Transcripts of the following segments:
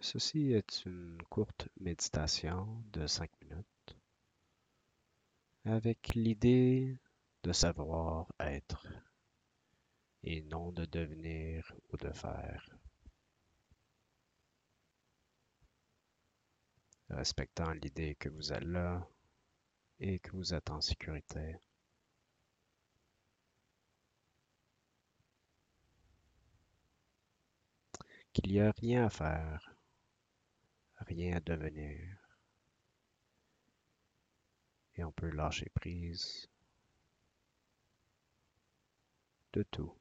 Ceci est une courte méditation de 5 minutes avec l'idée de savoir être et non de devenir ou de faire, respectant l'idée que vous êtes là et que vous êtes en sécurité, qu'il n'y a rien à faire, rien à devenir et on peut lâcher prise de tout.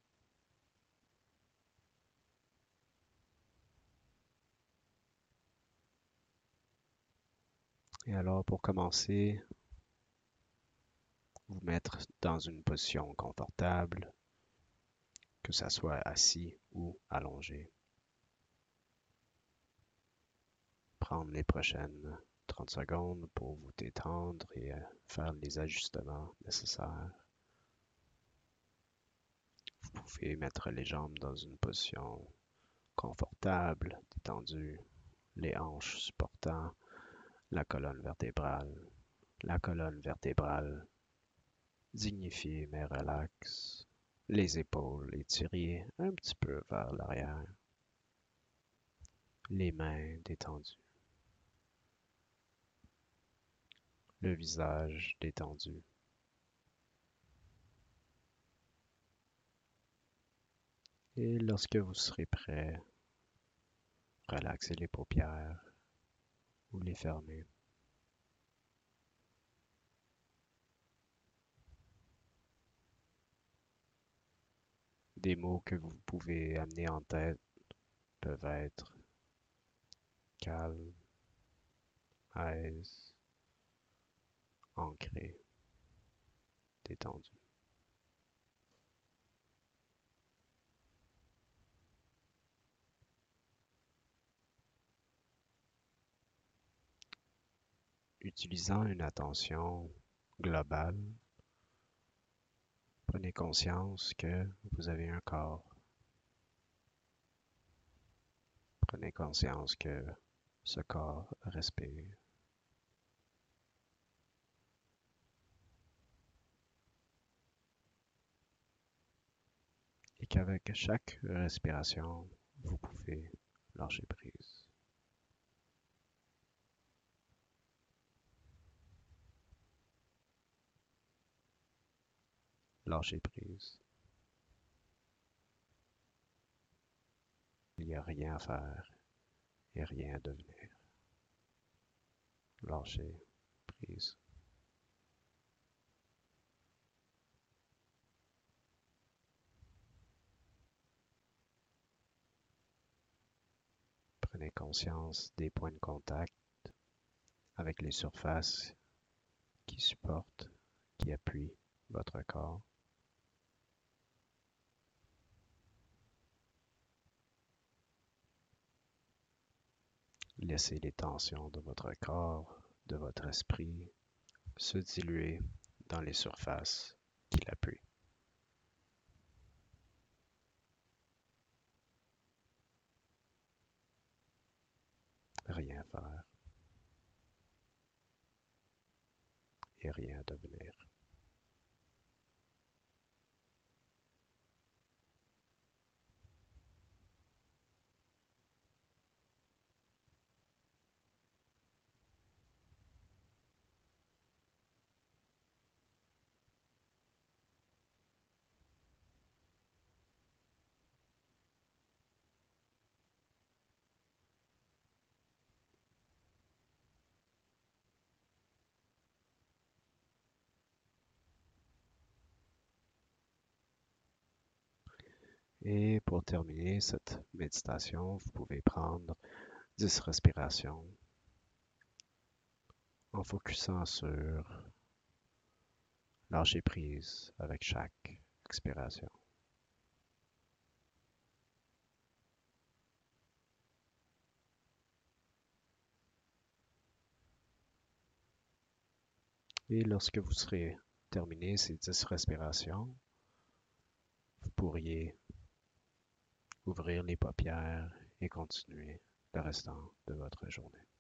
Et alors pour commencer, vous mettre dans une position confortable, que ça soit assis ou allongé. Prendre les prochaines 30 secondes pour vous détendre et faire les ajustements nécessaires. Vous pouvez mettre les jambes dans une position confortable, détendue, les hanches supportant la colonne vertébrale dignifiée mais relaxe, les épaules étirées un petit peu vers l'arrière, les mains détendues, le visage détendu. Et lorsque vous serez prêt, relaxez les paupières ou les fermez. Des mots que vous pouvez amener en tête peuvent être calme, aise, ancré, détendu. Utilisant une attention globale, prenez conscience que vous avez un corps. Prenez conscience que ce corps respire et qu'avec chaque respiration, vous pouvez lâcher prise. Lâcher prise. Il n'y a rien à faire et rien à devenir. Lâcher prise. Prenez conscience des points de contact avec les surfaces qui supportent, qui appuient votre corps. Laissez les tensions de votre corps, de votre esprit, se diluer dans les surfaces qui l'appuient. Rien faire et rien devenir. Et pour terminer cette méditation, vous pouvez prendre 10 respirations en focusant sur lâcher prise avec chaque expiration. Et lorsque vous serez terminé ces 10 respirations, vous pourriez ouvrir les paupières et continuer le restant de votre journée.